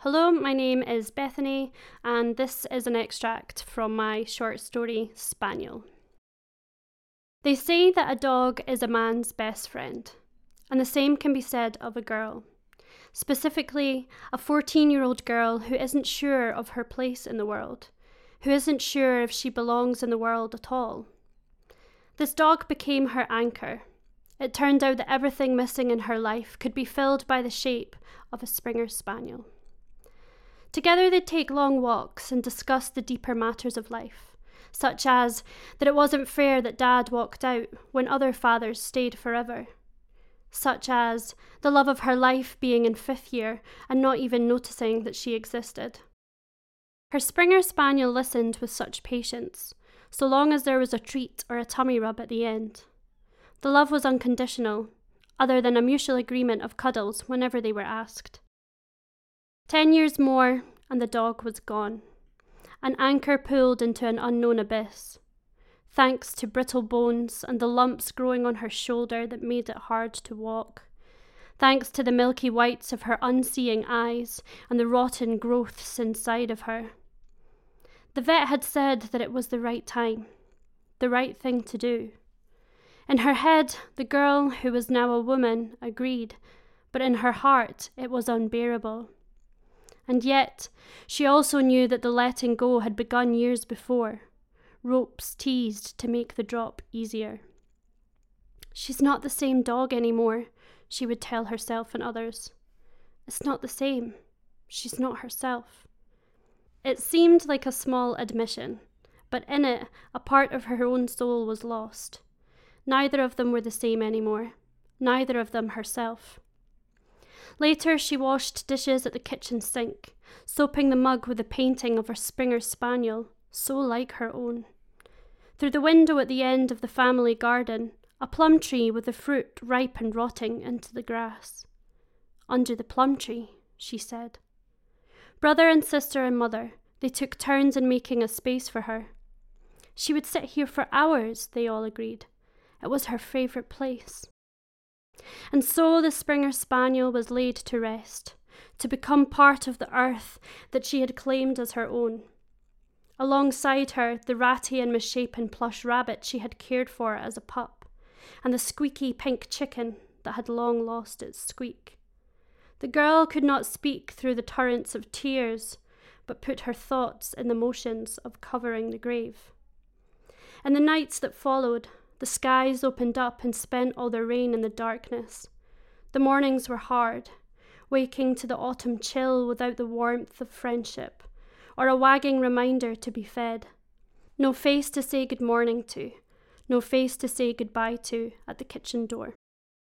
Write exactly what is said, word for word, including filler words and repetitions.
Hello, my name is Bethany, and this is an extract from my short story, Spaniel. They say that a dog is a man's best friend, and the same can be said of a girl. Specifically, a fourteen-year-old girl who isn't sure of her place in the world, who isn't sure if she belongs in the world at all. This dog became her anchor. It turned out that everything missing in her life could be filled by the shape of a Springer Spaniel. Together they'd take long walks and discuss the deeper matters of life, such as that it wasn't fair that Dad walked out when other fathers stayed forever, such as the love of her life being in fifth year and not even noticing that she existed. Her Springer Spaniel listened with such patience, so long as there was a treat or a tummy rub at the end. The love was unconditional, other than a mutual agreement of cuddles whenever they were asked. Ten years more, and the dog was gone. An anchor pulled into an unknown abyss. Thanks to brittle bones and the lumps growing on her shoulder that made it hard to walk. Thanks to the milky whites of her unseeing eyes and the rotten growths inside of her. The vet had said that it was the right time, the right thing to do. In her head, the girl, who was now a woman, agreed, but in her heart it was unbearable. And yet, she also knew that the letting go had begun years before, ropes teased to make the drop easier. She's not the same dog anymore, she would tell herself and others. It's not the same. She's not herself. It seemed like a small admission, but in it, a part of her own soul was lost. Neither of them were the same anymore, neither of them herself. Later, she washed dishes at the kitchen sink, soaping the mug with a painting of her Springer Spaniel, so like her own. Through the window at the end of the family garden, a plum tree with the fruit ripe and rotting into the grass. Under the plum tree, she said. Brother and sister and mother, they took turns in making a space for her. She would sit here for hours, they all agreed. It was her favourite place. And so the Springer Spaniel was laid to rest, to become part of the earth that she had claimed as her own. Alongside her, the ratty and misshapen plush rabbit she had cared for as a pup, and the squeaky pink chicken that had long lost its squeak. The girl could not speak through the torrents of tears, but put her thoughts in the motions of covering the grave. In the nights that followed, the skies opened up and spent all their rain in the darkness. The mornings were hard, waking to the autumn chill without the warmth of friendship, or a wagging reminder to be fed. No face to say good morning to, no face to say goodbye to at the kitchen door.